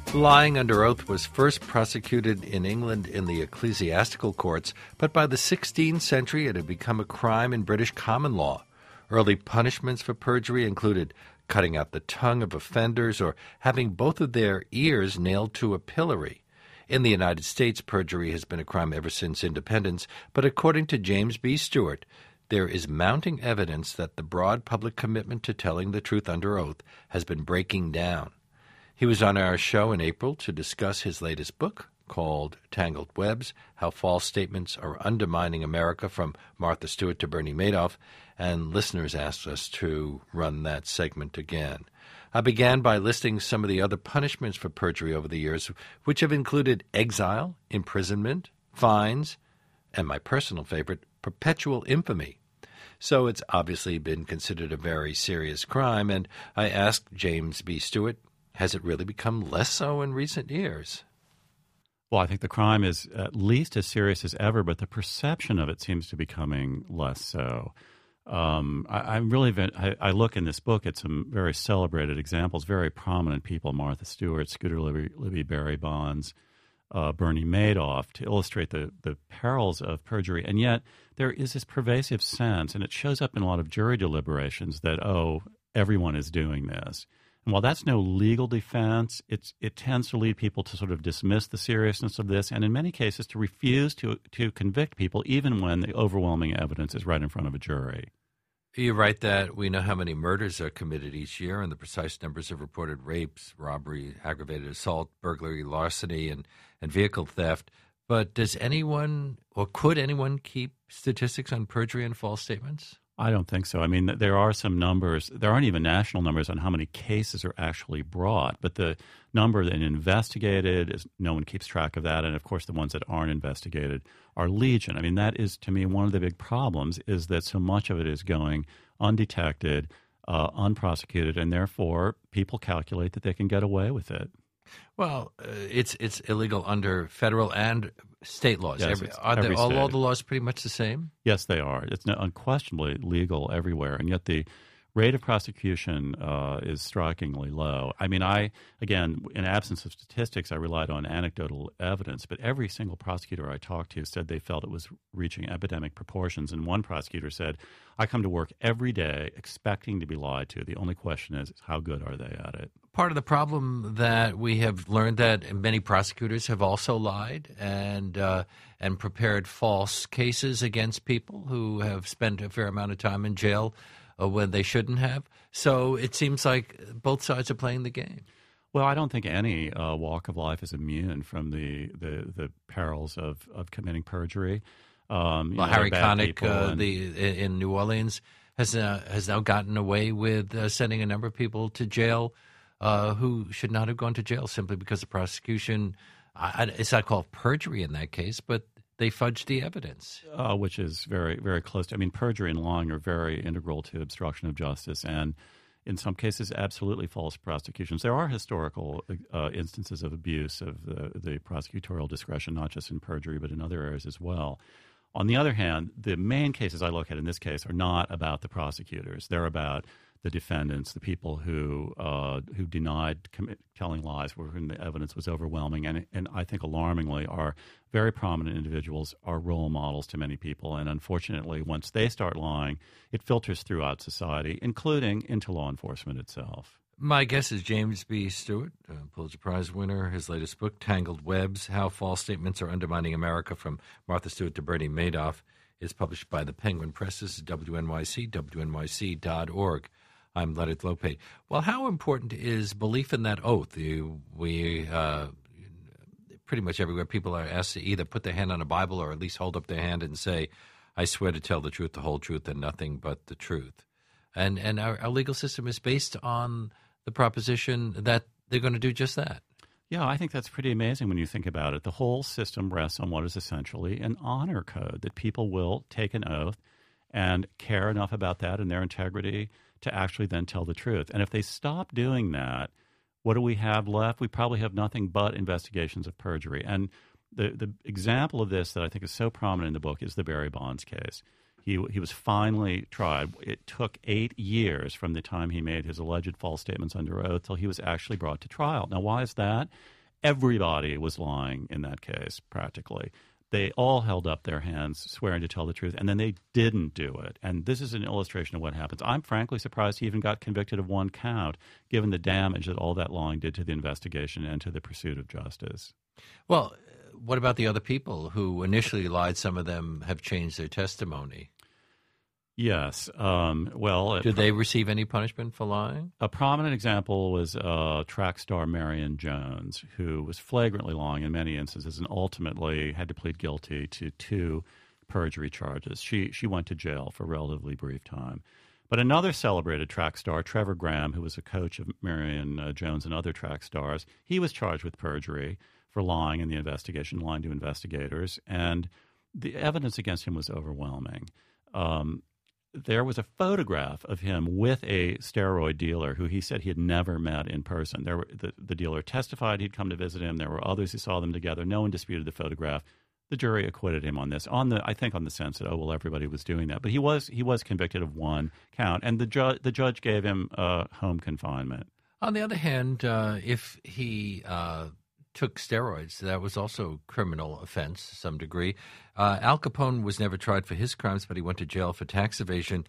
Lying under oath was first prosecuted in England in the ecclesiastical courts, but by the 16th century it had become a crime in British common law. Early punishments for perjury included cutting out the tongue of offenders or having both of their ears nailed to a pillory. In the United States, perjury has been a crime ever since independence, but according to James B. Stewart, there is mounting evidence that the broad public commitment to telling the truth under oath has been breaking down. He was on our show in April to discuss his latest book called Tangled Webs, How False Statements Are Undermining America, from Martha Stewart to Bernie Madoff, and listeners asked us to run that segment again. I began by listing some of the other punishments for perjury over the years, which have included exile, imprisonment, fines, and my personal favorite, perpetual infamy. So it's obviously been considered a very serious crime, and I asked James B. Stewart, has it really become less so in recent years? Well, I think the crime is at least as serious as ever, but the perception of it seems to be becoming less so. I look in this book at some very celebrated examples, very prominent people, Martha Stewart, Scooter Libby, Barry Bonds, Bernie Madoff, to illustrate the perils of perjury. And yet there is this pervasive sense, and it shows up in a lot of jury deliberations, that, everyone is doing this. And while that's no legal defense, it tends to lead people to sort of dismiss the seriousness of this, and in many cases to refuse to convict people even when the overwhelming evidence is right in front of a jury. You write that we know how many murders are committed each year and the precise numbers of reported rapes, robbery, aggravated assault, burglary, larceny, and vehicle theft. But does anyone or could anyone keep statistics on perjury and false statements? I don't think so. I mean, there are some numbers. There aren't even national numbers on how many cases are actually brought, but the number that investigated, no one keeps track of that. And, of course, the ones that aren't investigated are legion. I mean, that is, to me, one of the big problems, is that so much of it is going undetected, unprosecuted, and therefore people calculate that they can get away with it. Well, it's illegal under federal and state laws. Yes, Are all the laws pretty much the same? Yes, they are. It's unquestionably legal everywhere, and yet the rate of prosecution is strikingly low. I mean, again, in absence of statistics, I relied on anecdotal evidence, but every single prosecutor I talked to said they felt it was reaching epidemic proportions. And one prosecutor said, I come to work every day expecting to be lied to. The only question is, how good are they at it? Part of the problem that we have learned that many prosecutors have also lied and prepared false cases against people who have spent a fair amount of time in jail when they shouldn't have. So it seems like both sides are playing the game. Well, I don't think any walk of life is immune from the perils of committing perjury. Harry Connick in New Orleans has now gotten away with sending a number of people to jail who should not have gone to jail simply because the prosecution, it's not called perjury in that case, but they fudged the evidence. Which is very, very close to, perjury and lying are very integral to obstruction of justice, and in some cases, absolutely false prosecutions. There are historical instances of abuse of the prosecutorial discretion, not just in perjury, but in other areas as well. On the other hand, the main cases I look at in this case are not about the prosecutors. They're about the defendants, the people who denied telling lies, where the evidence was overwhelming, and I think alarmingly are very prominent individuals, are role models to many people. And unfortunately, once they start lying, it filters throughout society, including into law enforcement itself. My guest is James B. Stewart, Pulitzer Prize winner. His latest book, Tangled Webs, How False Statements Are Undermining America, from Martha Stewart to Bernie Madoff, is published by the Penguin Press. This is WNYC, WNYC.org. I'm Leonard Lopate. Well, how important is belief in that oath? We pretty much everywhere people are asked to either put their hand on a Bible or at least hold up their hand and say, I swear to tell the truth, the whole truth, and nothing but the truth. And our legal system is based on the proposition that they're going to do just that. Yeah, I think that's pretty amazing when you think about it. The whole system rests on what is essentially an honor code, that people will take an oath and care enough about that and their integrity to actually then tell the truth. And if they stop doing that, what do we have left? We probably have nothing but investigations of perjury. And the example of this that I think is so prominent in the book is the Barry Bonds case. He was finally tried. It took 8 years from the time he made his alleged false statements under oath till he was actually brought to trial. Now, why is that? Everybody was lying in that case, practically. They all held up their hands, swearing to tell the truth, and then they didn't do it. And this is an illustration of what happens. I'm frankly surprised he even got convicted of one count, given the damage that all that lying did to the investigation and to the pursuit of justice. Well, what about the other people who initially lied? Some of them have changed their testimony. Yes. Did they receive any punishment for lying? A prominent example was track star Marion Jones, who was flagrantly lying in many instances and ultimately had to plead guilty to 2 perjury charges. She went to jail for a relatively brief time. But another celebrated track star, Trevor Graham, who was a coach of Marion Jones and other track stars, he was charged with perjury for lying in the investigation, lying to investigators, and the evidence against him was overwhelming. There was a photograph of him with a steroid dealer who he said he had never met in person. The dealer testified he'd come to visit him. There were others who saw them together. No one disputed the photograph. The jury acquitted him on this, I think on the sense that, everybody was doing that. But he was convicted of one count, and the judge gave him home confinement. On the other hand, if he took steroids, that was also a criminal offense to some degree. Al Capone was never tried for his crimes, but he went to jail for tax evasion,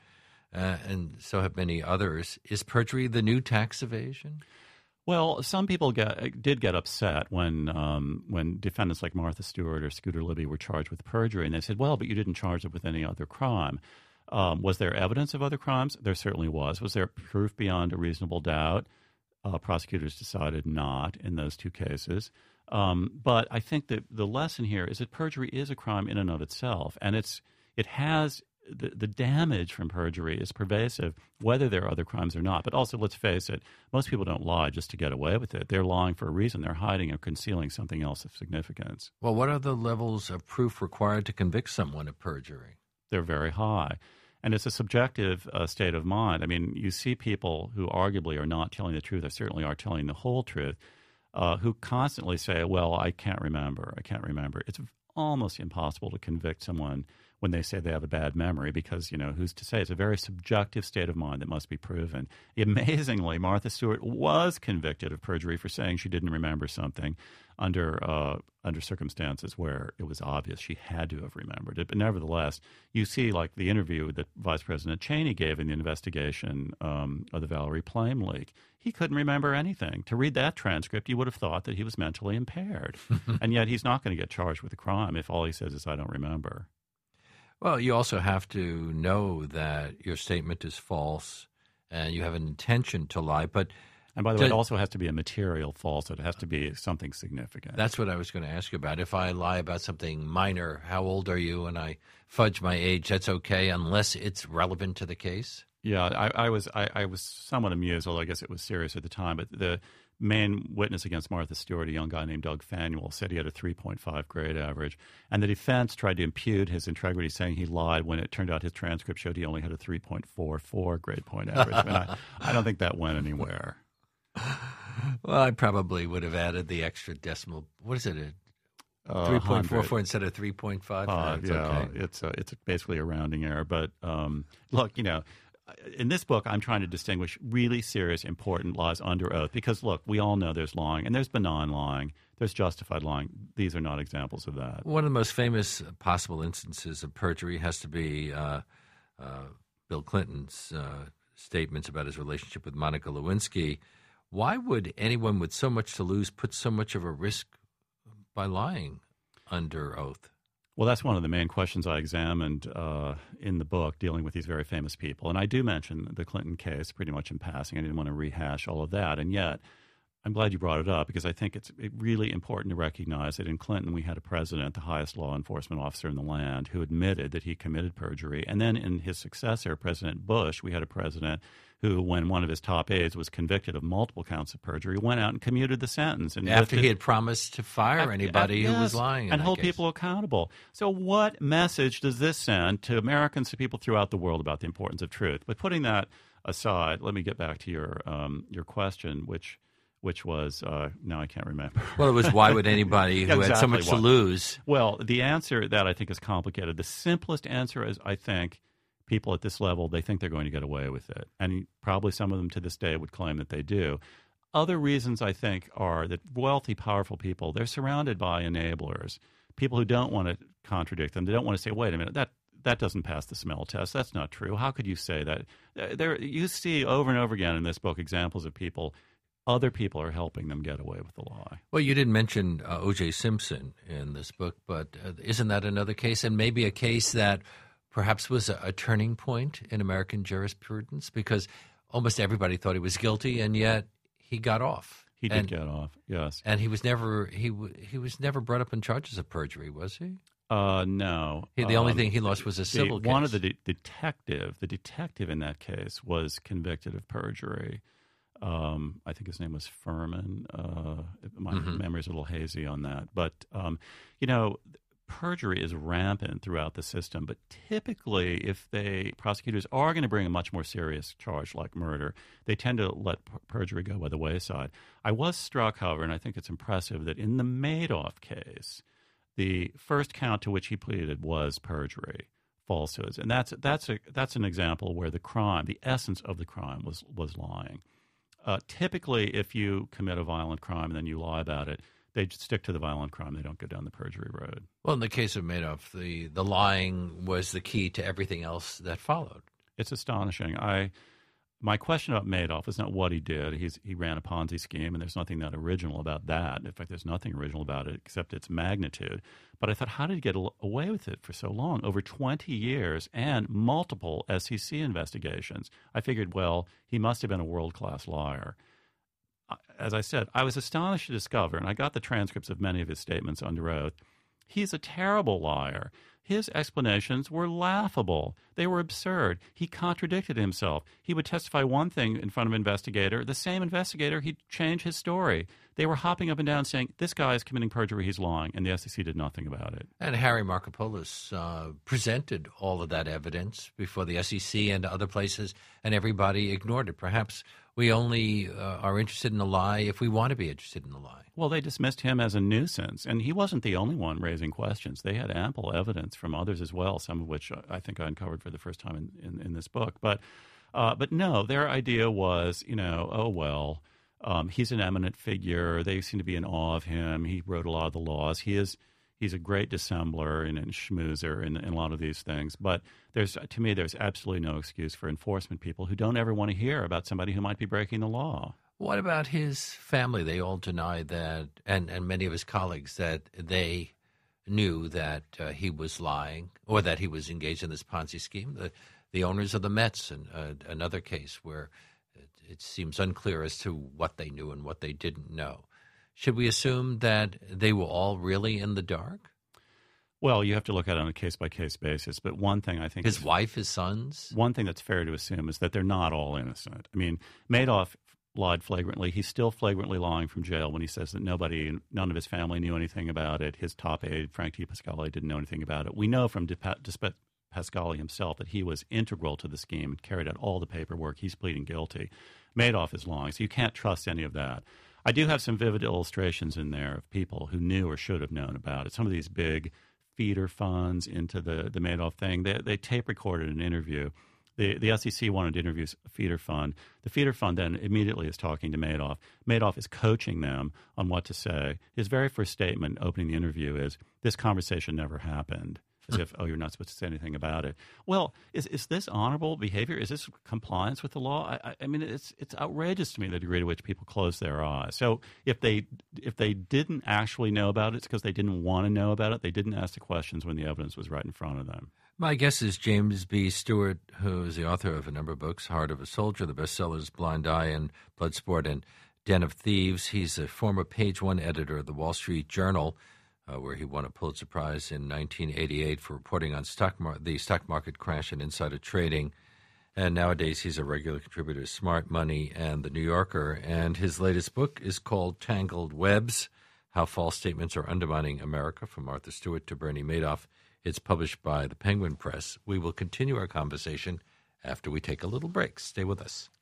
and so have many others. Is perjury the new tax evasion? Well, some people did get upset when defendants like Martha Stewart or Scooter Libby were charged with perjury, and they said, well, but you didn't charge it with any other crime. Was there evidence of other crimes? There certainly was. Was there proof beyond a reasonable doubt? Prosecutors decided not in those 2 cases. But I think that the lesson here is that perjury is a crime in and of itself, and it has the damage from perjury is pervasive, whether there are other crimes or not. But also, let's face it, most people don't lie just to get away with it. They're lying for a reason. They're hiding or concealing something else of significance. Well, what are the levels of proof required to convict someone of perjury? They're very high. And it's a subjective state of mind. I mean, you see people who arguably are not telling the truth, or certainly are telling the whole truth, who constantly say, well, I can't remember. It's almost impossible to convict someone when they say they have a bad memory because, who's to say? It's a very subjective state of mind that must be proven. Amazingly, Martha Stewart was convicted of perjury for saying she didn't remember something under circumstances where it was obvious she had to have remembered it. But nevertheless, you see like the interview that Vice President Cheney gave in the investigation of the Valerie Plame leak. He couldn't remember anything. To read that transcript, you would have thought that he was mentally impaired. And yet he's not going to get charged with a crime if all he says is, I don't remember. Well, you also have to know that your statement is false and you have an intention to lie. And by the way, it also has to be a material falsehood. It has to be something significant. That's what I was going to ask you about. If I lie about something minor, how old are you, and I fudge my age, that's okay unless it's relevant to the case? Yeah, I was somewhat amused, although I guess it was serious at the time. But the main witness against Martha Stewart, a young guy named Doug Fanuel, said he had a 3.5 grade average. And the defense tried to impute his integrity, saying he lied when it turned out his transcript showed he only had a 3.44 grade point average. I mean, I don't think that went anywhere. Well, I probably would have added the extra decimal. What is it? 3.44 instead of 3.5. Okay. It's basically a rounding error. But look, in this book, I'm trying to distinguish really serious, important lies under oath because, look, we all know there's lying, and there's benign lying, there's justified lying. These are not examples of that. One of the most famous possible instances of perjury has to be Bill Clinton's statements about his relationship with Monica Lewinsky. Why would anyone with so much to lose put so much of a risk by lying under oath? Well, that's one of the main questions I examined in the book, dealing with these very famous people. And I do mention the Clinton case pretty much in passing. I didn't want to rehash all of that. And yet, I'm glad you brought it up because I think it's really important to recognize that in Clinton, we had a president, the highest law enforcement officer in the land, who admitted that he committed perjury. And then in his successor, President Bush, we had a president who, when one of his top aides was convicted of multiple counts of perjury, went out and commuted the sentence. And after he had promised to fire anybody who was lying. And hold people accountable. So what message does this send to Americans, to people throughout the world about the importance of truth? But putting that aside, let me get back to your question, which was, now I can't remember. Well, it was why would anybody who had so much to lose? Well, the answer that I think is complicated. The simplest answer is, I think, people at this level, they think they're going to get away with it. And probably some of them to this day would claim that they do. Other reasons, I think, are that wealthy, powerful people, they're surrounded by enablers, people who don't want to contradict them. They don't want to say, wait a minute, that doesn't pass the smell test. That's not true. How could you say that? You see over and over again in this book examples of people, other people are helping them get away with the lie. Well, you didn't mention O.J. Simpson in this book, but isn't that another case, and maybe a case that perhaps was a turning point in American jurisprudence, because almost everybody thought he was guilty, and yet he got off. He did get off, yes. And he was never was never brought up in charges of perjury, was he? No. The only thing he lost was a civil case. One of the detective in that case was convicted of perjury. I think his name was Furman. My memory's a little hazy on that. But, perjury is rampant throughout the system. But typically, if prosecutors are going to bring a much more serious charge like murder, they tend to let perjury go by the wayside. I was struck, however, and I think it's impressive, that in the Madoff case, the first count to which he pleaded was perjury, falsehoods. And that's an example where the essence of the crime was lying. Typically, if you commit a violent crime and then you lie about it, they stick to the violent crime. They don't go down the perjury road. Well, in the case of Madoff, the lying was the key to everything else that followed. It's astonishing. My question about Madoff is not what he did. He ran a Ponzi scheme, and there's nothing that original about that. In fact, there's nothing original about it except its magnitude. But I thought, how did he get away with it for so long, over 20 years and multiple SEC investigations? I figured, well, he must have been a world-class liar. As I said, I was astonished to discover, and I got the transcripts of many of his statements under oath, he's a terrible liar. His explanations were laughable. They were absurd. He contradicted himself. He would testify one thing in front of an investigator. The same investigator, he'd change his story. They were hopping up and down saying, this guy is committing perjury, he's lying, and the SEC did nothing about it. And Harry Markopolos presented all of that evidence before the SEC and other places, and everybody ignored it. Perhaps we only are interested in the lie if we want to be interested in the lie. Well, they dismissed him as a nuisance, and he wasn't the only one raising questions. They had ample evidence from others as well, some of which I think I uncovered for the first time in this book. But no, their idea was, he's an eminent figure. They seem to be in awe of him. He wrote a lot of the laws. He's a great dissembler and schmoozer in a lot of these things. But to me, there's absolutely no excuse for enforcement people who don't ever want to hear about somebody who might be breaking the law. What about his family? They all denied that, and many of his colleagues, that they knew that he was lying or that he was engaged in this Ponzi scheme. The owners of the Mets, another case where it seems unclear as to what they knew and what they didn't know. Should we assume that they were all really in the dark? Well, you have to look at it on a case-by-case basis. But one thing I think his wife, his sons? One thing that's fair to assume is that they're not all innocent. I mean, Madoff lied flagrantly. He's still flagrantly lying from jail when he says that none of his family knew anything about it. His top aide, Frank DePascali, didn't know anything about it. We know from DePascali himself that he was integral to the scheme and carried out all the paperwork. He's pleading guilty. Madoff is lying, so you can't trust any of that. I do have some vivid illustrations in there of people who knew or should have known about it. Some of these big feeder funds into the Madoff thing, they tape recorded an interview. The SEC wanted to interview a feeder fund. The feeder fund then immediately is talking to Madoff. Madoff is coaching them on what to say. His very first statement opening the interview is, this conversation never happened. As if, you're not supposed to say anything about it. Well, is this honorable behavior? Is this compliance with the law? I mean, it's outrageous to me the degree to which people close their eyes. So if they didn't actually know about it, it's because they didn't want to know about it. They didn't ask the questions when the evidence was right in front of them. My guest is James B. Stewart, who is the author of a number of books, Heart of a Soldier, the bestsellers Blind Eye and Bloodsport, and Den of Thieves. He's a former page one editor of the Wall Street Journal, where he won a Pulitzer Prize in 1988 for reporting on the stock market crash and insider trading. And nowadays he's a regular contributor to Smart Money and The New Yorker. And his latest book is called Tangled Webs, How False Statements Are Undermining America, from Martha Stewart to Bernie Madoff. It's published by the Penguin Press. We will continue our conversation after we take a little break. Stay with us.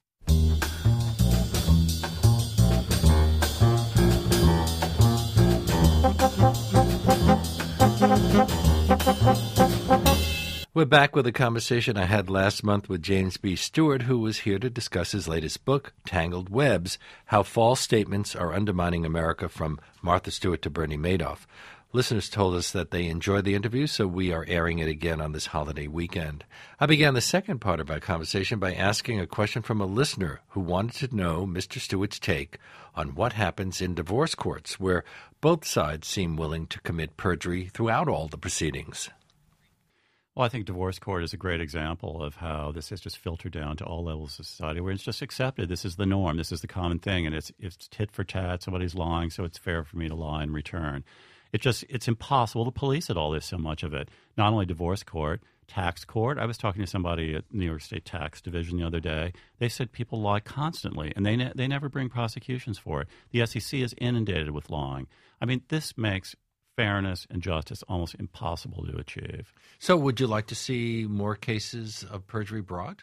We're back with a conversation I had last month with James B. Stewart, who was here to discuss his latest book, Tangled Webs, How False Statements Are Undermining America, from Martha Stewart to Bernie Madoff. Listeners told us that they enjoyed the interview, so we are airing it again on this holiday weekend. I began the second part of our conversation by asking a question from a listener who wanted to know Mr. Stewart's take on what happens in divorce courts, where both sides seem willing to commit perjury throughout all the proceedings. Well, I think divorce court is a great example of how this has just filtered down to all levels of society, where it's just accepted. This is the norm. This is the common thing, and it's tit for tat. Somebody's lying, so it's fair for me to lie in return. It's impossible to police it all. There's so much of it. Not only divorce court, tax court. I was talking to somebody at New York State Tax Division the other day. They said people lie constantly, and they never bring prosecutions for it. The SEC is inundated with lying. I mean, this makes fairness and justice almost impossible to achieve. So would you like to see more cases of perjury brought?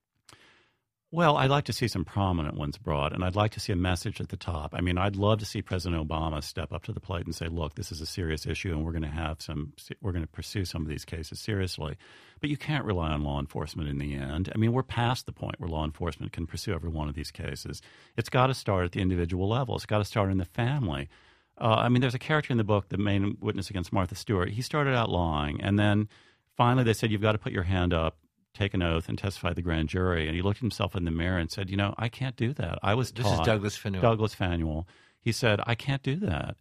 Well, I'd like to see some prominent ones brought, and I'd like to see a message at the top. I mean, I'd love to see President Obama step up to the plate and say, look, this is a serious issue, and we're going to pursue some of these cases seriously. But you can't rely on law enforcement in the end. I mean, we're past the point where law enforcement can pursue every one of these cases. It's got to start at the individual level. It's got to start in the family. I mean, there's a character in the book, the main witness against Martha Stewart. He started out lying, and then finally they said, you've got to put your hand up, take an oath, and testify to the grand jury. And he looked himself in the mirror and said, I can't do that. I was taught. This is Douglas Fanuel. Douglas Fanuel. He said, I can't do that.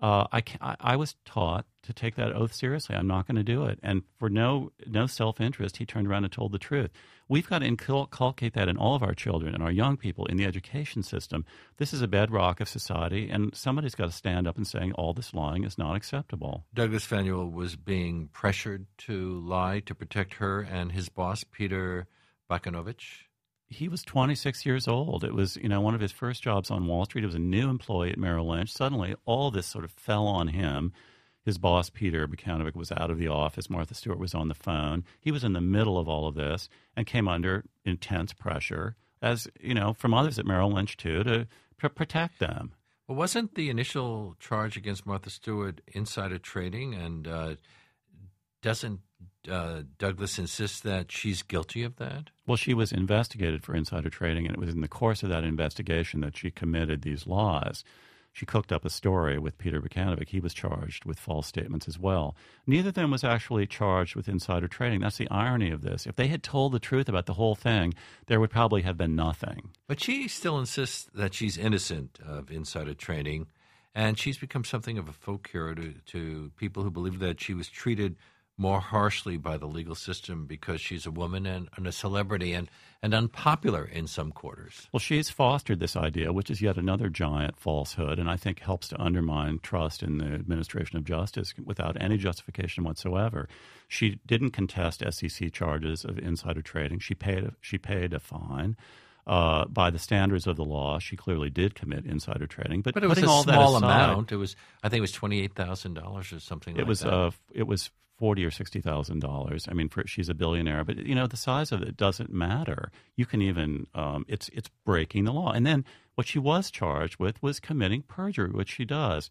I was taught to take that oath seriously. I'm not going to do it. And for no self-interest, he turned around and told the truth. We've got to inculcate that in all of our children and our young people in the education system. This is a bedrock of society, and somebody's got to stand up and say all this lying is not acceptable. Douglas Fanuel was being pressured to lie to protect her and his boss, Peter Bakanovich. He was 26 years old. It was, one of his first jobs on Wall Street. He was a new employee at Merrill Lynch. Suddenly, all this sort of fell on him. His boss, Peter Bakanovich, was out of the office. Martha Stewart was on the phone. He was in the middle of all of this and came under intense pressure, as, from others at Merrill Lynch, too, to protect them. Well, wasn't the initial charge against Martha Stewart insider trading? And doesn't Douglas insist that she's guilty of that? Well, she was investigated for insider trading, and it was in the course of that investigation that she committed these lies. She cooked up a story with Peter Bakanovich. He was charged with false statements as well. Neither of them was actually charged with insider trading. That's the irony of this. If they had told the truth about the whole thing, there would probably have been nothing. But she still insists that she's innocent of insider trading, and she's become something of a folk hero to people who believe that she was treated more harshly by the legal system because she's a woman and a celebrity and unpopular in some quarters. Well, she's fostered this idea, which is yet another giant falsehood, and I think helps to undermine trust in the administration of justice without any justification whatsoever. She didn't contest SEC charges of insider trading. She paid a fine. By the standards of the law, she clearly did commit insider trading. But it was a all small that aside, amount. I think it was $28,000 or something like that. It was $40,000 or $60,000. I mean, she's a billionaire, but the size of it doesn't matter. You can even it's breaking the law. And then what she was charged with was committing perjury, which she does,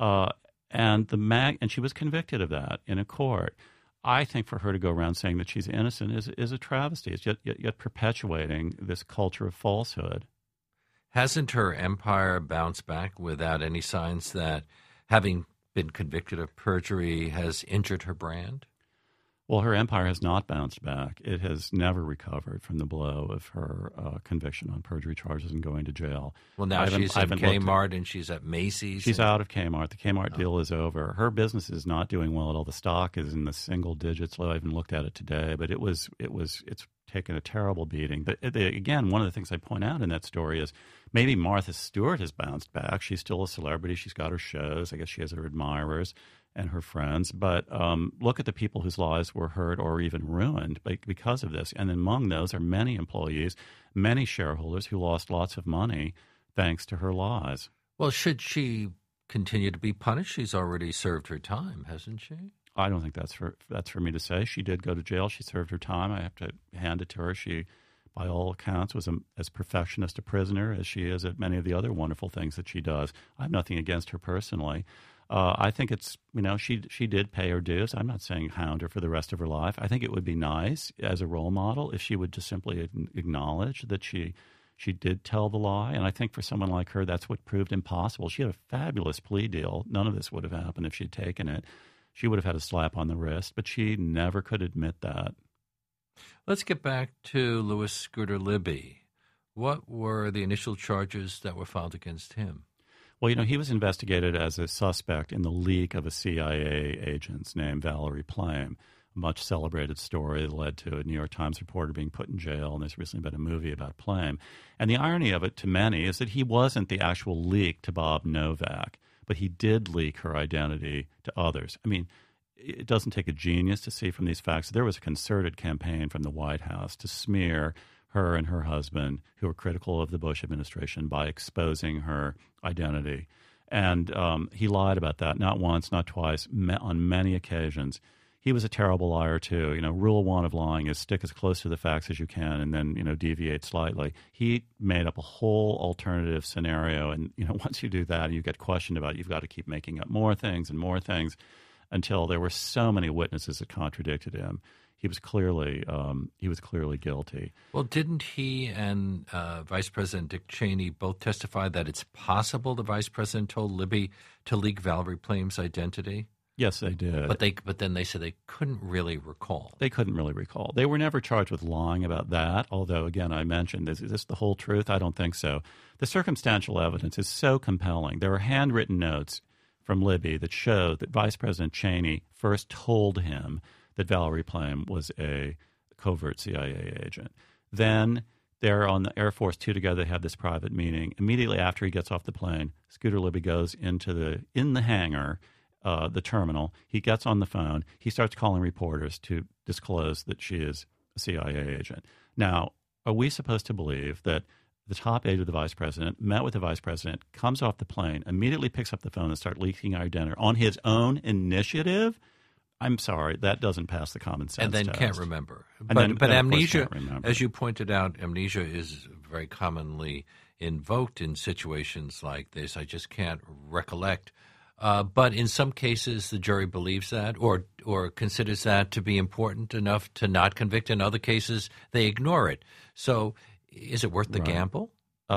and she was convicted of that in a court. I think for her to go around saying that she's innocent is a travesty. It's yet perpetuating this culture of falsehood. Hasn't her empire bounced back without any signs that having been convicted of perjury has injured her brand? Well, her empire has not bounced back. It has never recovered from the blow of her conviction on perjury charges and going to jail. Well, now she's at Kmart and she's at Macy's. She's out of Kmart. The Kmart deal is over. Her business is not doing well at all. The stock is in the single digits. I even looked at it today, but it's taken a terrible beating. But again, one of the things I point out in that story is maybe Martha Stewart has bounced back. She's still a celebrity. She's got her shows. I guess she has her admirers and her friends. But look at the people whose lives were hurt or even ruined because of this. And among those are many employees, many shareholders who lost lots of money thanks to her lies. Well, should she continue to be punished? She's already served her time, hasn't she? I don't think that's for me to say. She did go to jail. She served her time. I have to hand it to her. by all accounts, was as perfectionist a prisoner as she is at many of the other wonderful things that she does. I have nothing against her personally. I think it's, she did pay her dues. I'm not saying hound her for the rest of her life. I think it would be nice as a role model if she would just simply acknowledge that she did tell the lie. And I think for someone like her, that's what proved impossible. She had a fabulous plea deal. None of this would have happened if she'd taken it. She would have had a slap on the wrist, but she never could admit that. Let's get back to Louis Scooter Libby. What were the initial charges that were filed against him? Well, he was investigated as a suspect in the leak of a CIA agent's name, Valerie Plame. A much celebrated story that led to a New York Times reporter being put in jail, and there's recently been a movie about Plame. And the irony of it to many is that he wasn't the actual leak to Bob Novak, but he did leak her identity to others. I mean, it doesn't take a genius to see from these facts. There was a concerted campaign from the White House to smear her and her husband, who were critical of the Bush administration, by exposing her identity. And he lied about that, not once, not twice, on many occasions. He was a terrible liar, too. Rule one of lying is stick as close to the facts as you can and then, deviate slightly. He made up a whole alternative scenario. And, once you do that, you get questioned about it. You've got to keep making up more things until there were so many witnesses that contradicted him. He was clearly guilty. Well, didn't he and Vice President Dick Cheney both testify that it's possible the Vice President told Libby to leak Valerie Plame's identity? Yes, they did. But then they said they couldn't really recall. They couldn't really recall. They were never charged with lying about that, although, again, I mentioned, is this the whole truth? I don't think so. The circumstantial evidence is so compelling. There are handwritten notes from Libby that show that Vice President Cheney first told him that Valerie Plame was a covert CIA agent. Then they're on the Air Force Two together. They have this private meeting. Immediately after he gets off the plane, Scooter Libby goes in the hangar, the terminal. He gets on the phone. He starts calling reporters to disclose that she is a CIA agent. Now, are we supposed to believe that the top aide of the vice president met with the vice president, comes off the plane, immediately picks up the phone and starts leaking identity on his own initiative? I'm sorry, that doesn't pass the common sense and then test. Can't remember. But amnesia, as you pointed out, amnesia is very commonly invoked in situations like this. I just can't recollect. But in some cases, the jury believes that or considers that to be important enough to not convict. In other cases, they ignore it. So is it worth the gamble?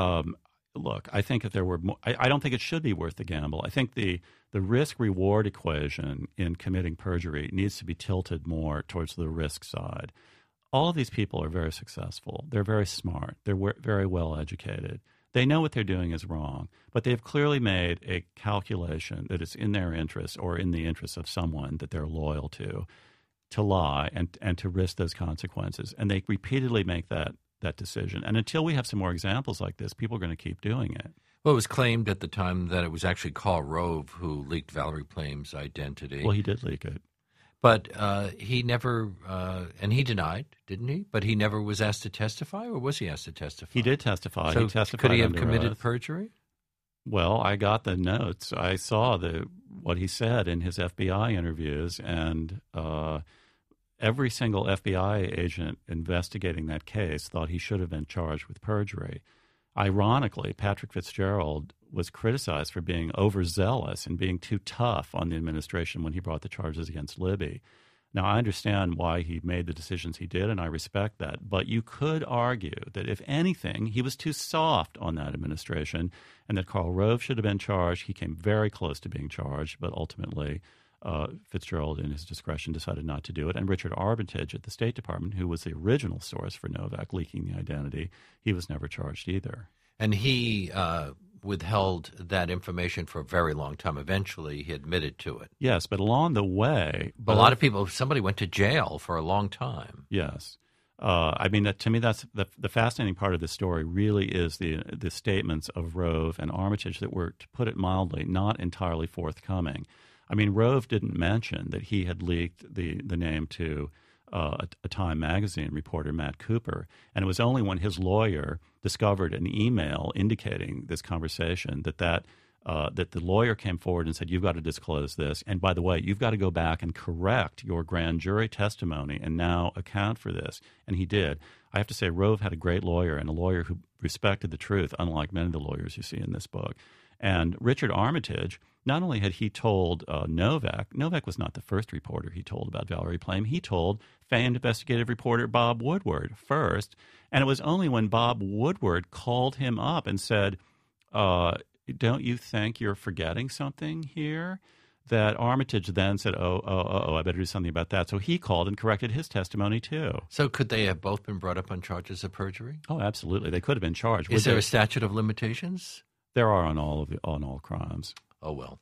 Look, I think if there were more, I don't think it should be worth the gamble. I think the risk-reward equation in committing perjury needs to be tilted more towards the risk side. All of these people are very successful. They're very smart. They're very well educated. They know what they're doing is wrong, but they've clearly made a calculation that it's in their interest or in the interest of someone that they're loyal to lie and to risk those consequences. And they repeatedly make that decision. And until we have some more examples like this, people are going to keep doing it. Well, it was claimed at the time that it was actually Karl Rove who leaked Valerie Plame's identity. Well, he did leak it. But he never, and he denied, didn't he? But he never was asked to testify, or was he asked to testify? He did testify. So he testified could he have under committed oath. perjury? Well, I got the notes. I saw what he said in his FBI interviews, and every single FBI agent investigating that case thought he should have been charged with perjury. Ironically, Patrick Fitzgerald was criticized for being overzealous and being too tough on the administration when he brought the charges against Libby. Now, I understand why he made the decisions he did, and I respect that. But you could argue that, if anything, he was too soft on that administration and that Karl Rove should have been charged. He came very close to being charged, but ultimately Fitzgerald, in his discretion, decided not to do it. And Richard Armitage at the State Department, who was the original source for Novak leaking the identity, he was never charged either. And he withheld that information for a very long time. Eventually, he admitted to it. Yes, but along the way... But a lot of people, somebody went to jail for a long time. Yes. I mean, to me, that's the fascinating part of this story really is the statements of Rove and Armitage that were, to put it mildly, not entirely forthcoming. I mean, Rove didn't mention that he had leaked the name to a Time magazine reporter, Matt Cooper, and it was only when his lawyer discovered an email indicating this conversation that the lawyer came forward and said, you've got to disclose this, and by the way, you've got to go back and correct your grand jury testimony and now account for this, and he did. I have to say Rove had a great lawyer and a lawyer who respected the truth, unlike many of the lawyers you see in this book. And Richard Armitage, not only had he told Novak was not the first reporter he told about Valerie Plame. He told famed investigative reporter Bob Woodward first. And it was only when Bob Woodward called him up and said, don't you think you're forgetting something here? That Armitage then said, I better do something about that. So he called and corrected his testimony too. So could they have both been brought up on charges of perjury? Oh, absolutely. They could have been charged. Is there a statute of limitations? There are on all crimes. Oh, well.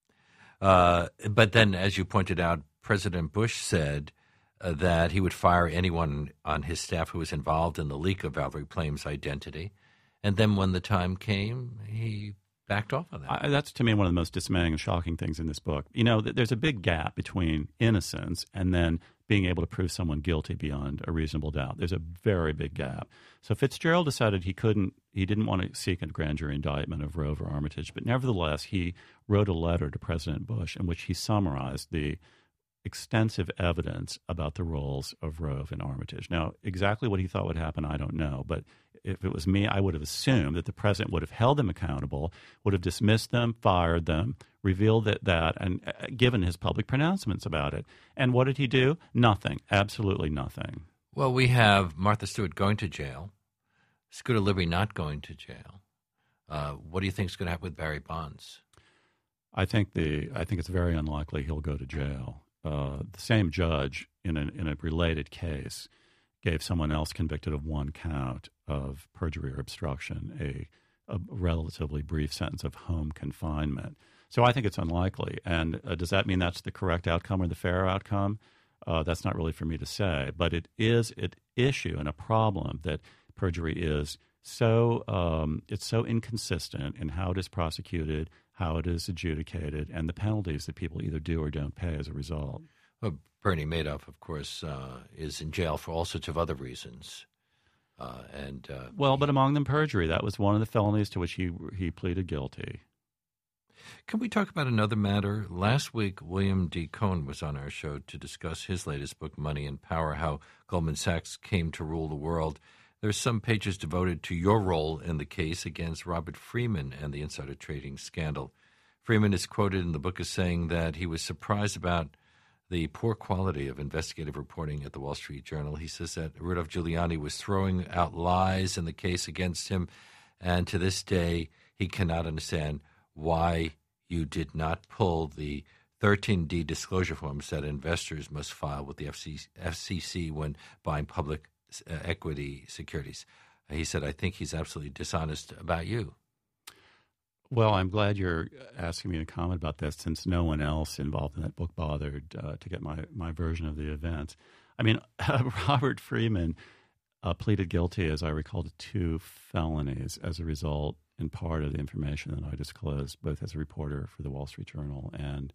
But then, as you pointed out, President Bush said that he would fire anyone on his staff who was involved in the leak of Valerie Plame's identity. And then when the time came, he backed off on that. That's, to me, one of the most dismaying and shocking things in this book. You know, there's a big gap between innocence and then being able to prove someone guilty beyond a reasonable doubt. There's a very big gap. So Fitzgerald decided he didn't want to seek a grand jury indictment of Rove or Armitage, but nevertheless, he wrote a letter to President Bush in which he summarized the extensive evidence about the roles of Rove and Armitage. Now, exactly what he thought would happen, I don't know, but if it was me, I would have assumed that the president would have held them accountable, would have dismissed them, fired them, revealed that and given his public pronouncements about it. And what did he do? Nothing. Absolutely nothing. Well, we have Martha Stewart going to jail, Scooter Libby not going to jail. What do you think is going to happen with Barry Bonds? I think it's very unlikely he'll go to jail. The same judge in a related case gave someone else convicted of one count of perjury or obstruction a relatively brief sentence of home confinement. So I think it's unlikely. And does that mean that's the correct outcome or the fair outcome? That's not really for me to say. But it is an issue and a problem that perjury is it's so inconsistent in how it is prosecuted, how it is adjudicated, and the penalties that people either do or don't pay as a result. Well, Bernie Madoff, of course, is in jail for all sorts of other reasons. But among them perjury. That was one of the felonies to which he pleaded guilty. Can we talk about another matter? Last week, William D. Cohen was on our show to discuss his latest book, Money and Power, How Goldman Sachs Came to Rule the World. There's some pages devoted to your role in the case against Robert Freeman and the insider trading scandal. Freeman is quoted in the book as saying that he was surprised about the poor quality of investigative reporting at the Wall Street Journal. He says that Rudolph Giuliani was throwing out lies in the case against him, and to this day he cannot understand why you did not pull the 13D disclosure forms that investors must file with the FCC when buying public equity securities. He said, I think he's absolutely dishonest about you. Well, I'm glad you're asking me to comment about this since no one else involved in that book bothered to get my version of the events. I mean, Robert Freeman pleaded guilty, as I recall, to 2 felonies as a result, in part, of the information that I disclosed, both as a reporter for the Wall Street Journal and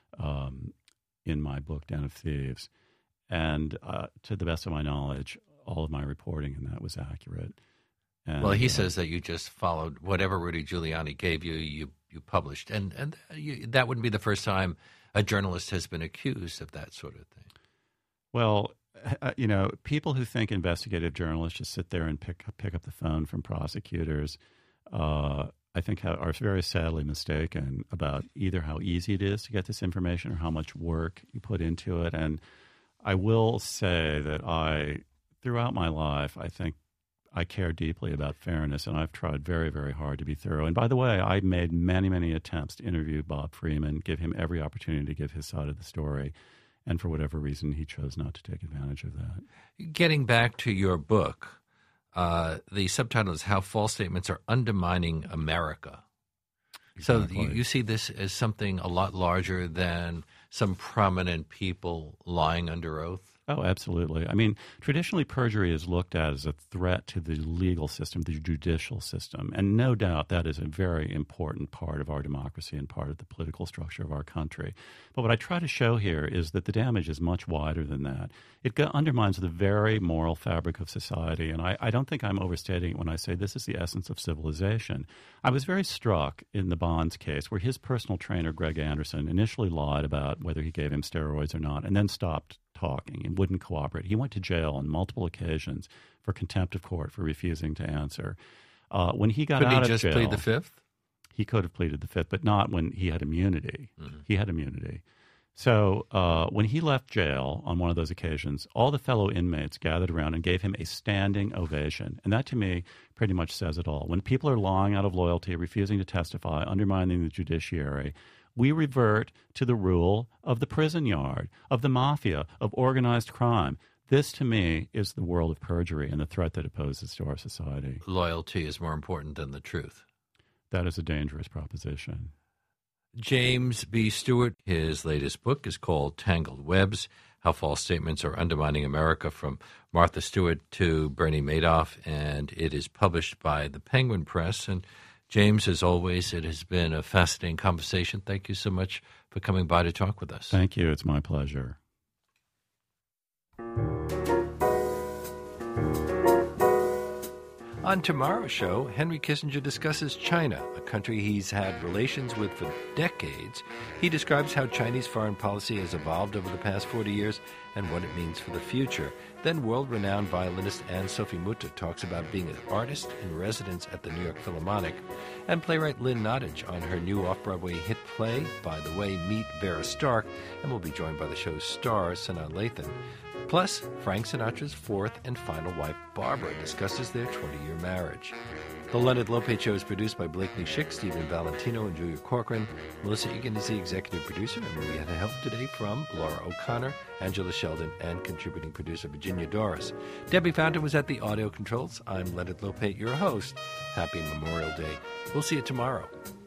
in my book, Den of Thieves. And to the best of my knowledge, all of my reporting in that was accurate. And, well, he says that you just followed whatever Rudy Giuliani gave you, you published. And that wouldn't be the first time a journalist has been accused of that sort of thing. Well, people who think investigative journalists just sit there and pick up the phone from prosecutors, I think are very sadly mistaken about either how easy it is to get this information or how much work you put into it. And I will say that throughout my life, I think I care deeply about fairness, and I've tried very, very hard to be thorough. And by the way, I made many, many attempts to interview Bob Freeman, give him every opportunity to give his side of the story. And for whatever reason, he chose not to take advantage of that. Getting back to your book, the subtitle is How False Statements Are Undermining America. Exactly. So you see this as something a lot larger than some prominent people lying under oath? Oh, absolutely. I mean, traditionally perjury is looked at as a threat to the legal system, the judicial system. And no doubt that is a very important part of our democracy and part of the political structure of our country. But what I try to show here is that the damage is much wider than that. It undermines the very moral fabric of society. And I don't think I'm overstating it when I say this is the essence of civilization. I was very struck in the Bonds case where his personal trainer, Greg Anderson, initially lied about whether he gave him steroids or not and then stopped talking and wouldn't cooperate. He went to jail on multiple occasions for contempt of court for refusing to answer. When he got out of jail... Couldn't he just plead the Fifth? He could have pleaded the Fifth, but not when he had immunity. Mm-hmm. He had immunity. So when he left jail on one of those occasions, all the fellow inmates gathered around and gave him a standing ovation. And that, to me, pretty much says it all. When people are lying out of loyalty, refusing to testify, undermining the judiciary, we revert to the rule of the prison yard, of the mafia, of organized crime. This, to me, is the world of perjury and the threat that it poses to our society. Loyalty is more important than the truth. That is a dangerous proposition. James B. Stewart, his latest book is called Tangled Webs, How False Statements Are Undermining America, from Martha Stewart to Bernie Madoff, and it is published by the Penguin Press. And James, as always, it has been a fascinating conversation. Thank you so much for coming by to talk with us. Thank you. It's my pleasure. On tomorrow's show, Henry Kissinger discusses China, a country he's had relations with for decades. He describes how Chinese foreign policy has evolved over the past 40 years and what it means for the future. Then world-renowned violinist Anne-Sophie Mutter talks about being an artist in residence at the New York Philharmonic. And playwright Lynn Nottage on her new off-Broadway hit play, By the Way, Meet Vera Stark, and we'll be joined by the show's star, Sanaa Lathan. Plus, Frank Sinatra's fourth and final wife, Barbara, discusses their 20-year marriage. The Leonard Lopate Show is produced by Blakeney Schick, Stephen Valentino, and Julia Corcoran. Melissa Egan is the executive producer, and we had help today from Laura O'Connor, Angela Sheldon, and contributing producer Virginia Doris. Debbie Fountain was at the audio controls. I'm Leonard Lopate, your host. Happy Memorial Day. We'll see you tomorrow.